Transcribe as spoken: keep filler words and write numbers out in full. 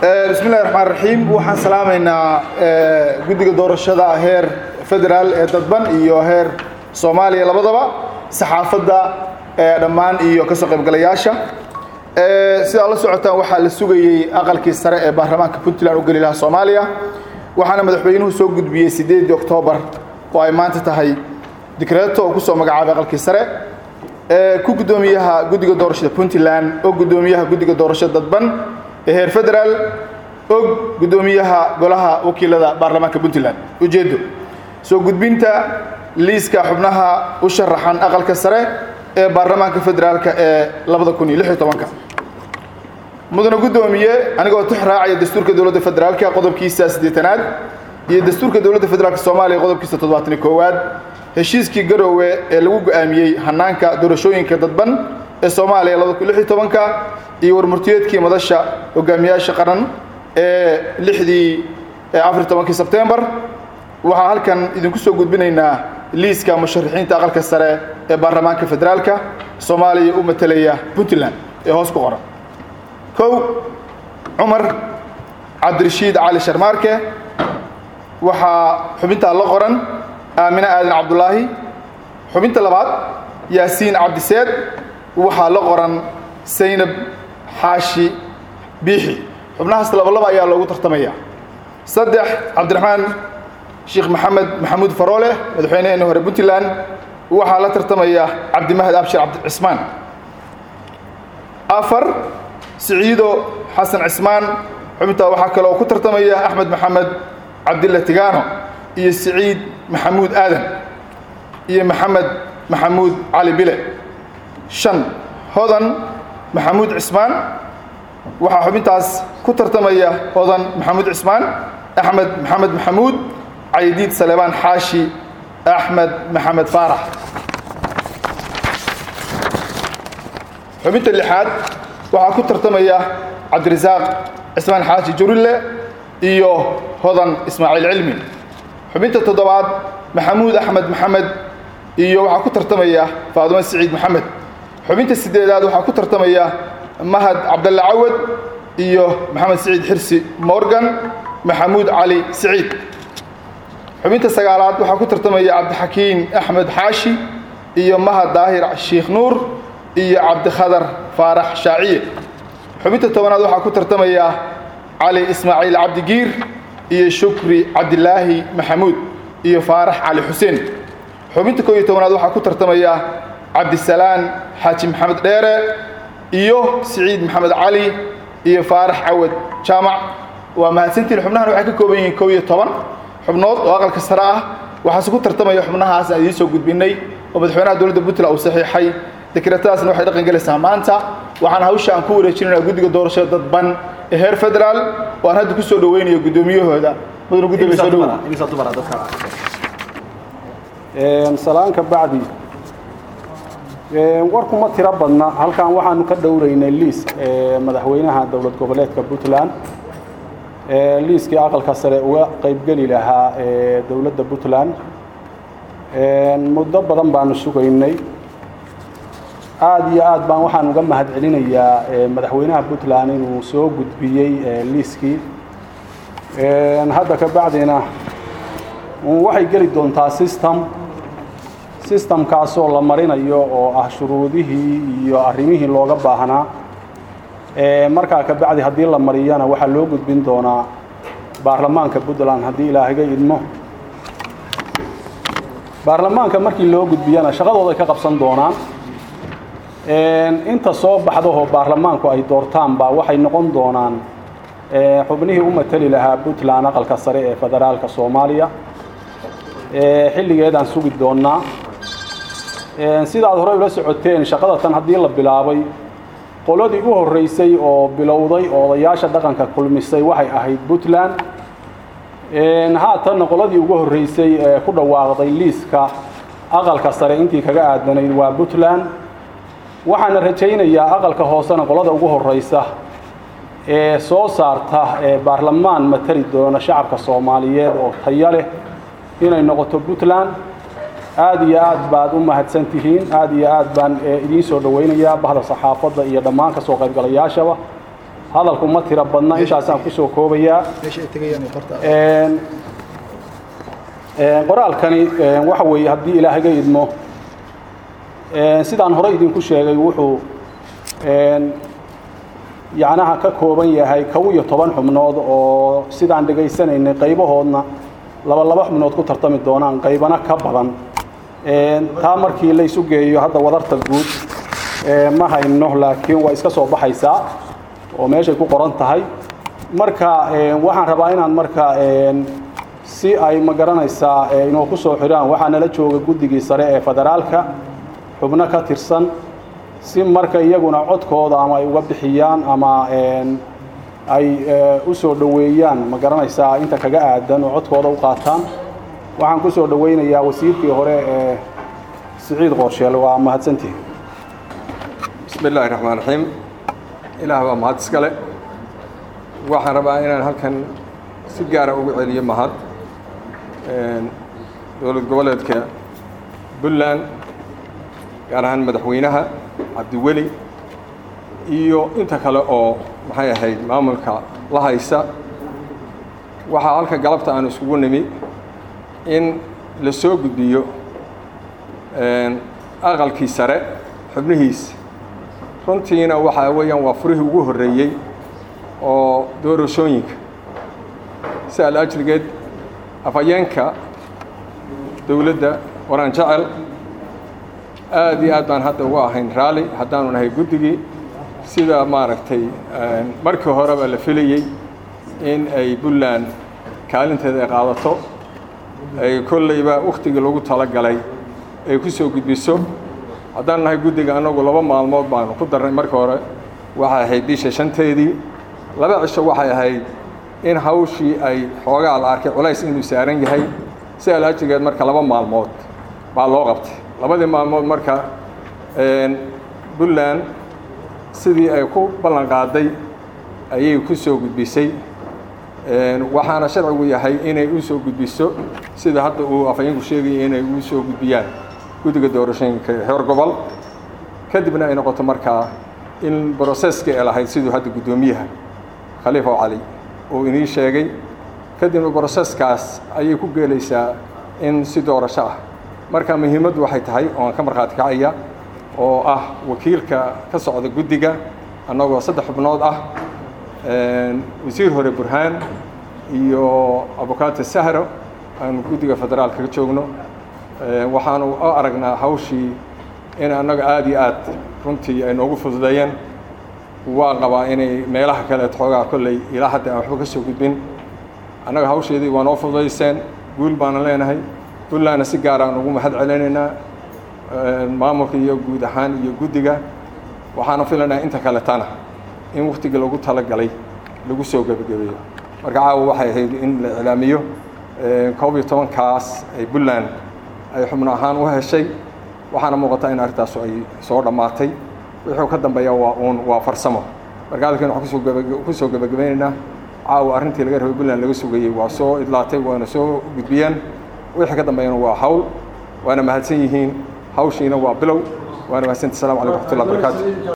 بسم الله الرحمن الرحيم وحن سلامينا جدك دور الشدة هير فدرال تطبن إيو هير صوماليا لبضبا صحافة دا دمان إيو كسوق بقلياشة سيد الله سعوتا وحا للسوقي أقل كيسراء بحرمان كبنتلان وقلي لها صوماليا وحنا مدحبينه سوق قد بيه سيديد أكتوبر وإيمان تتهي ذكرياته وكسوق مقعاب أقل كيسراء كو قدوميها جدك دور الشدة بنتلان أو قدوميها جدك دور الشدة تطبن هير فدرال og gudoomiyaha golaha wakiilada baarlamaanka Puntland ujeedo soo gudbinta liiska xubnaha u sharaxan aqalka sare ee baarlamaanka federaalka ee laba kun iyo lix iyo toban mudane gudoomiye anigoo tixraacaya dastuurka dawladda federaalka qodobkiisa siddeetanaad iyo dastuurka dawladda federaalka Soomaaliya qodobkiisa toddobaatan iyo koowaad heshiiskii Garowe ee lagu go'aamiyay hanaanka doorashooyinka dadban ee Soomaaliya laba kun iyo lix iyo toban iyo warmurtiyeedkii madasha hogaamiyaasha qaran lixdii afar iyo tobankii Sebtembar waxaa halkan idinku soo gudbinaynaa liiska musharaxiinta aqalka sare ee baarlamaanka federaalka Soomaaliya u matalaya Puntland ee hoos ku qoran kow Umar Cabdirashiid Cali Sharmaarke waxaa xubinta la qoran Aamina Aadan Cabdullaahi xubinta labaad Yaasiin Cabdiseed waxaa la qoran Saynab Xaashi Biixi xubnahaas laba laba ayaa loogu tartamaya saddex Cabdiraxmaan Sheekh Maxamed Maxamuud Faroole madaxweynaha hore Puntland waxa la tartamaya Cabdimahad Abshir Cabdi Cismaan afar Saciido Xasan Cismaan xubinta waxa kale oo ku tartamaya Axmed Maxamed Cabdilla Tigano iyo Saciid Maxamuud Aadan iyo Maxamed Maxamuud Cali Bile shan Hodan Maxamuud Cismaan waxa xubintaas ku tartamaya Hodan Maxamuud Cismaan Axmed Maxamed Maxamuud Caydiid Salebaan Xaashi Axmed Maxamed Faarax xubinta lixaad waxa ku tartamaya Cabdirasaaq Cismaan Xaashi Jurille iyo Hodan Ismaaciil Cilmi xubinta toddobaad Maxamuud Axmed Maxamed iyo waxa ku tartamaya Faaduma Saciid Maxamed xubinta sideedaad waxa ku tartamaya Mahad Abdalla Awad iyo Maxamed Saciid Xirsi Morgan Maxamuud Cali Saciid xubinta sagaalaad waxa ku tartamaya Cabdixakiin Axmed Xaashi iyo Mahad Daahir Sheekh Nuur iyo Cabdi Khadar Faarax Shaaciye xubinta tobanaad waxa ku tartamaya Cali Ismaaciil Cabdi Giir iyo Shukri Cabdilaahi Maxamuud iyo Faarax Cali Xuseen xubinta koob iyo tobanaad waxa ku tartamaya Cabdisalaan Xaaji Maxamed Dheere iyo Saciid Maxamed Cali iyo Faarax Awad Jaamac waa mahadsantiin xubnahan waxay ka kooban yihiin koob iyo toban xubnood oo aqalka sare ah waxa ku tartamaya xubnahaas ay soo gudbinay oo madaxweynaha dawladda Puntland uu saxiixay dekreetadaasna waxay dhaqan galaysaa maanta waxaan hawshan ku wareejinaynaa guddiga doorashada dadban ee heer federaal oo aan hadda ku soo dhaweynayo gudoomiyahooda mudane gudoomiye soo dhaw imisa dumar dadka ee salaanka bacdi warku ma tira badna halkan waxaanu ka dhowraynay liis ee madaxweynaha dawlad goboleedka Puntland ee liiskii aqalka sare uga qayb gali lahaa ee dawladda Puntland ee muddo badan baanu sugaynay aad iyo aad baan waxaan uga mahad celinayaa madaxweynaha Puntland inuu soo gudbiyay liiskii ee hadda ka bacdina waxay gali doontaa system system kaasoo la marinayo oo ah shuruudihii iyo arrimihii looga baahnaa ee markaa ka bacdi hadii la mariyana waxa loo gudbin doonaa baarlamaanka Puntland hadii Ilaahay idmo baarlamaanka markii loo gudbiyana shaqadooda ka qabsan doonaan ee inta soo baxdo oo baarlamaanku ay doortaan ba waxay noqon doonaan ee xubnihii u matali lahaa Puntland aqalka sare ee federaalka Soomaaliya ee xilligeedan sugi doonaa ee sida aad hore ula socoteen shaqada tan hadii la bilaabay qoladii u horeysay oo bilowday odayaasha dhaqanka kulmisay waxay ahayd Puntland ee haatan qoladii ugu horeysay ee ku dhawaaqday liiska aqalka sare intii kaga aadanayd waa Puntland waxaan rajaynayaa aqalka hoosena qolada ugu horeysa ee soo saarta ee baarlamaan matali doona shacabka Soomaaliyeed oo tayo leh inay noqoto Puntland aad iyo aad baad u mahadsantihiin aad iyo aad baan idin soo dhaweynayaa bahda saxaafadda iyo dhammaan ka soo qaybgalayaashaba hadalku ma tira badna intaasaan ku soo koobayaa een een qoraalkani waxa weeye haddii ilaahay idmo een sidaan hore idinku sheegay wuxuu een yacnaha ka kooban yahay kow iyo toban xubnood oo sidaan dhagaysanaynay qaybahoodna laba laba xubnood ku tartami doonaan qaybana ka badan een taa markii la isu geeyo hadda wadarta guud ee ma hayno laakiin waa iska soo baxaysaa oo meeshay ku qoran tahay marka een waxaan rabaa inaan marka een si ay ma garanaysaa inuu ku soo xiraan waxa nala jooga guddigii sare ee federaalka xubno ka tirsan si marka iyaguna codkooda ama ay uga bixiyaan ama een ay u soo dhaweeyaan ma garanaysaa inta kaga aadan oo codkooda u qaataan waxaan ku soo dhaweynayaa wasiirkii hore ee Siciid Qorsheel waa mahadsantii bismillaahir rahmaanir rahiim ilaahay waa mahad iskale waxaan rabaa inaan halkan si gaar ah ugu celiyo mahad een dowlad goboleedka Puntland gaar ahaan madaxweynaha Cabdiweli iyo inta kale oo maxay ahayd maamulka la haysa waxa halka galabta aan isugu nimi in la soo gudbiyo een aqalkii sare xubnihiis runtiina waxa weeyaan waa furihii ugu horeeyay oo doorashooyinka sal ajligeed afayeenka dawladda waraan jecel aad iyo aad baan hadda ugu ahayn raali haddaanu nahay guddigii sida maaragtay markii horeba la filayay in ay Puntland kaalinteeda ay qaadato ay kollayba waqtigii lagu talagalay ay ku soo gudbiso haddaan nahay guddiga anagu laba maalmood baan ku darnay markii hore waxay ahayd bisha shanteedii laba cisho waxay ahayd in hawshii ay xoogaa la arkay culays inuu saaran yahay si alaajigeed marka laba maalmood baa loo qabtay labadii maalmood marka een Puntland sidii ay ku ballan qaaday ayay ku soo gudbisay een waxaana sharcigu yahay inay u soo gudbiso sida hadda uu afayeenku sheegay inay u soo gudbiyaan guddiga doorashooyinka heer gobol kadibna ay noqoto markaa in processka ay lahayd sidoo hadda gudoomiyaha Khalifa Ali oo inii sheegay kadibna processkaas ayay ku geelaysaa in si doorasho ah marka muhiimaddu waxay tahay oo aan ka marxaati kacaya oo ah wakiilka ka socda guddiga annagoo saddex xubnood ah een wasiir hore Burhaan iyo abukaata Sahro aan guddiga federaalka ka joogno ee waxaanu aragnaa hawshii in annaga aad iyo aad runtii ay noogu fududeeyeen waa qabaa inay meelaha kale xoogaa kolley ilaa hadda aan waxba ka soo gudbin annaga hawsheedii waa noo fududeyseen guul baan leenahay Puntland si gaar ah ugu mahad celinaynaa maamulka iyo guud ahaan iyo guddiga waxaana filanaa inta kale tana in waqtiga lagu talagalay lagu soo gabagabeeyo marka caawa waxay ahayd in la ilaamiyo koob iyo toban kaas ay Puntland ay xubno ahaan u heshay waxaana muuqata in arrintaas ay soo dhamaatay wixii ka dambeeya waa uun waa farsamo marka halkan waxaan ku soo gabagabeynaa caawa arrintii laga rabay Puntland laga sugayay waa soo idlaatay waana soo gudbiyeen wixii ka dambeeyana waa hawl waana mahadsan yihiin hawshiina waa bilow waana mahadsantahay. Assalaamu calaykum wa rahmatullahi wa barakaatuh.